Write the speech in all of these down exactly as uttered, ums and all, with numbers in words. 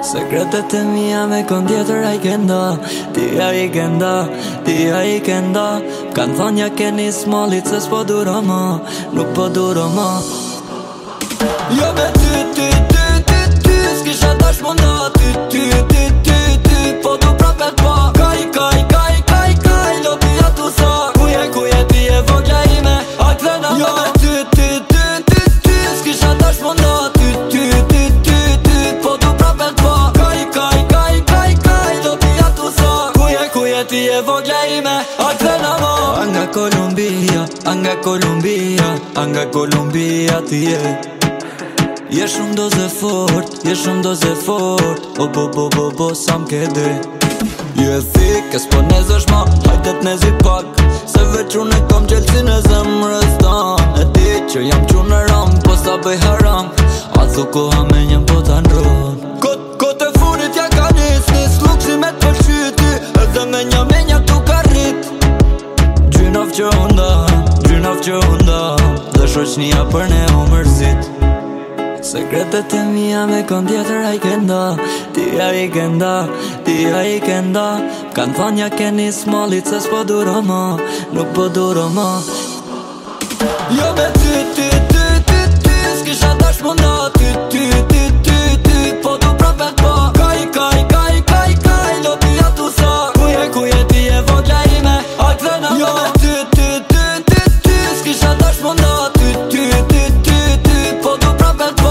Sekretet e mia me kon tjetër a i kenda, ti a i kenda, ti a i kenda. Kanë thonë ja keni smallit se s'po duro ma, nuk po duro ma. Jo me ty, ty, ty, ty, ty, s'kisha tash munda. Ty, ty, ty, ty, ty, po du prapet pa. Kaj, kaj, kaj, kaj, kaj, loti ja tu sa. Kuje, kuje, ti e vogla ime, a këthena ma. Jo me ty, ty, ty, ty, ty, s'kisha tash munda. Ty, ty, ty, ty, ty, po du prapet pa. Kaj, kaj, kaj, kaj, kaj, loti ja tu sa. Kuje, kuje, ti e vogla ime, a këthena ma. Anga Kolumbia, anga Kolumbia, anga Kolumbia ti e. Je shumë doze fort, je shumë doze fort. O bo bo bo bo sa m'ke dhe. Je thik, e s'po nezësh ma, hajtet nezi pak. Se veç unë e kam gjelësin e zemrës dan. E ti që jam qunë ram, po sa bëj haram. A thu koha me njëm po ta ndron. Kot, kot e funit ja ka nis, nis luksi me t'përshyti. Edhe me nja me nja tu ka rrit. Gjynaf që unda, gjynaf që unda. Dhe shoqnia për ne u mërzit. Sekretet e mia me kon tjetër a i kenda, ti a i kenda, ti a i kenda. Kanë thonë ja keni smallit se s'po duro ma, nuk po duro ma. Jo me ty, ty, ty, ty, ty, s'kisha tash munda. Ty, ty, ty, ty, ty, po du prapet pa. Kaj, kaj, kaj, kaj, kaj, loti ja tu sa. Kuje, kuje, ti e vogla ime, a këthena ma. Jo me ty, ty, ty, ty, ty, s'kisha tash munda. Ty, ty, ty, ty, ty, po du prapet pa.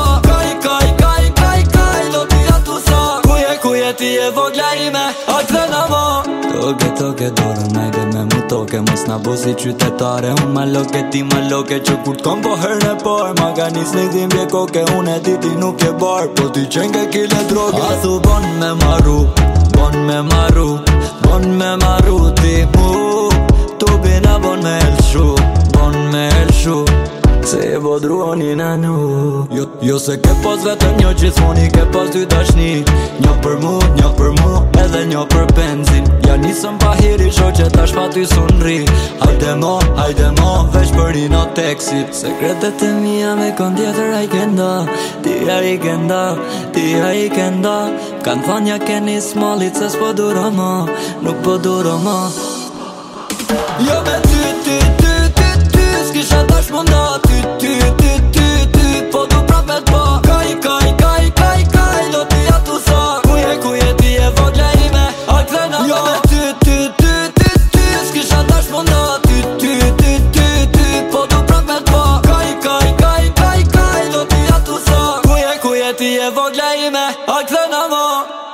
Ti e vogla ime, a këthena ma. Toke, toke, dorën najde me mu toke. Mos na bo si qytetare, unë ma loke, ti ma loke. Që kur t'kom po herën e par, ma ka nis një dhimbje koke. Unë e ti ti nuk je bar, po ti qenë ke kile droge. A thu bon me maru, bon me maru, bon me maru ti mu. Tu bina bon me elshu, bon me elshu. Se e bodruoni në nu. Jo, jo se ke pas vetëm një gjithmoni, ke pas dy dashni. Një për mu, një për mu, edhe një për benzin. Ja nisëm pa hiri shoqe, tash pa ty sunri. Hajde mo, hajde mo, veç për i në teksit. Sekretet e mia me kon tjetër a i kenda, ti a i kenda, ti a i kenda. Kanë thonë ja keni smallit se s'po duro ma, nuk po duro ma. Jo me ty, ty, ty, ty, ty, s'kisha tash munda. Ty, ty, ty, ty, ty, po du prapet pa. Kaj, kaj, kaj, kaj, kaj, loti ja tu sa. Kuje, kuje, ti e vogla ime, a këthena ma. Jo me ty, ty, ty, ty, ty, s'kisha tash munda. Ty, ty, ty, ty, ty, po du prapet pa. Kaj, kaj, kaj, kaj, kaj, loti ja tu sa. Kuje, kuje, ti e vogla ime, a këthena ma.